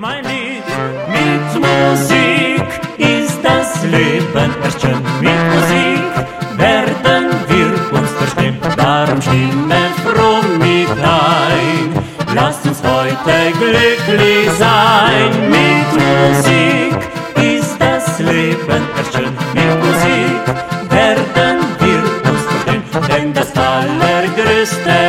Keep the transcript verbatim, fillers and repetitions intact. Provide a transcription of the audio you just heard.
mein Lied. Mit Musik ist das Leben erst schön. Mit Musik werden wir uns verstehen. Darum stimme froh mit ein. Lasst uns heute glücklich sein. Mit Musik ist das Leben erst schön. Mit Musik werden wir uns verstehen. Denn das allergrößte